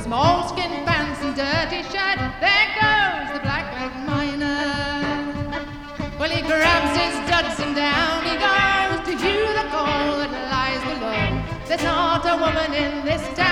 small skin pants and dirty shirt. There goes the black-legged miner. Well, he grabs his duds and down he goes to hew the coal that lies below. There's not a woman in this town